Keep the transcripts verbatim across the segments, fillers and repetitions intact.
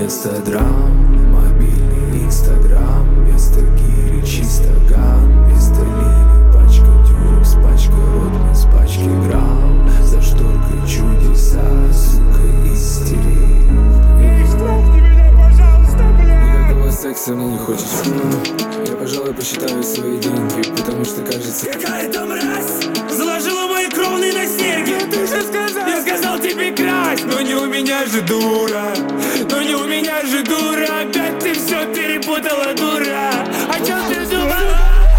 вместо драм, мобильный инстаграм, вместо гири чисто ган, вместо лили пачка дюрекс, пачка ротман с пачки грамм, за шторкой чудеса, сука, истерик. Эй, штрафни меня, пожалуйста, блядь! Никакого секса мне не хочется. Я, пожалуй, посчитаю свои деньги, потому что кажется, Какая-то мразь заложила мои кровные на серьги. Ты же сказал, я сказал тебе красть. Но не у меня же дура, но не у меня же дура. Опять ты все перепутала, дура. О чем ты думала?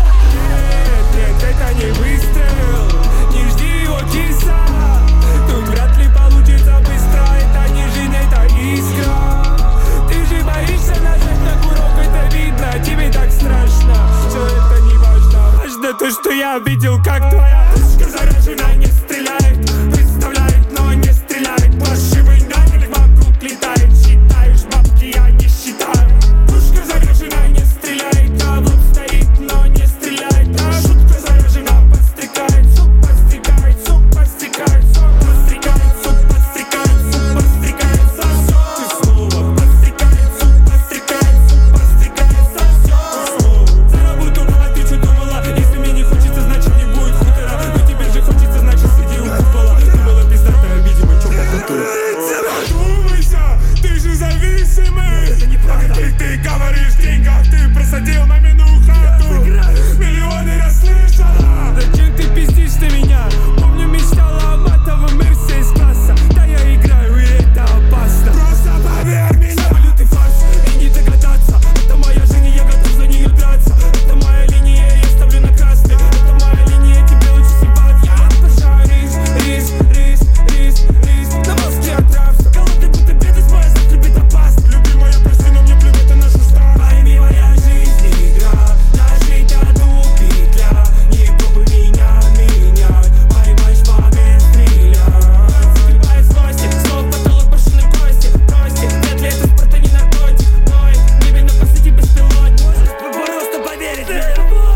Нет, нет, это не выстрел. Не жди его, киса. Тут вряд ли получится быстро. Это не жизнь, это искра. Ты же боишься нажать на курок, это видно. Тебе так страшно, все это не важно. Важно то, что я видел, как твоя пушка заражена, не стреляет. Представляет, но не стреляет. Паршивый нагель вокруг летает. Считаешь бабки, я не считаю. Пушка заражена, не стреляет. А вот стоит, но не стреляет. А шутка заражена, подстрекает. Сук подстрекает, сук подстрекает. Сук подстрекает, сук подстрекает. Сук подстрекает, сосёт. Ты снова подстрекает, сук подстрекает. Сук подстрекает, сосёт. Заработал, а ты что думала? Если мне не хочется, значит не будет хутора. Но тебе же хочется, значит сиди у купола. Ты была пиздатая, видимо, чёрта культура. Задумайся, ты же зависимый. Это неправда. Ты, ты говоришь в деньгах, ты просадил мамину хату. Миллионы расслышала. Зачем ты пиздишь на меня? Помню, мечтала о матовом мерсе из класса. Да я играю, и это опасно. Просто поверь меня. Самолет и фарс, и не догадаться. Это моя жизнь, и я готов за нее драться. Это моя линия, я ставлю на красный. Это моя линия, тебе лучше съебаться. Я отпускаю рис, рис, рис, рис, рис. На мозге отрався. Голодный, будто бедность моя, завтра любит опасно. Любимая, прости, но мне плевать на нашу страну. Пойми, моя жизнь игра. Нажить одну петля. Не пробуй меня менять. Поймаешь в момент стрелять. Загибает злости, снова потолок, брошенной кости. Прости, вряд ли это спорт, а не наркотик. Ноет, небе на посаде беспилотник. Можешь просто поверить мне.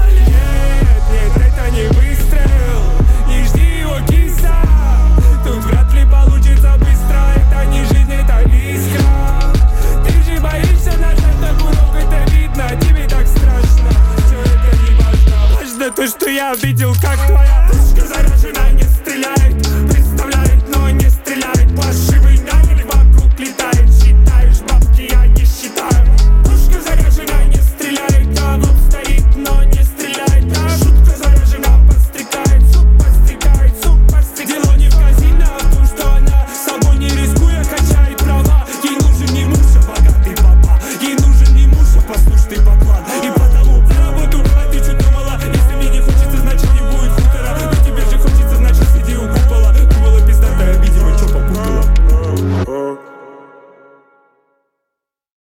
Нет, нет, это не выстрел. Не жди его, киса. Тут вряд ли получится быстро. Это не жизнь, это искра. Ты же боишься нажать на курок, это видно. Тебе так страшно, все это не важно. Важно то, что я видел, как твоя пушка заражена, не стреляет.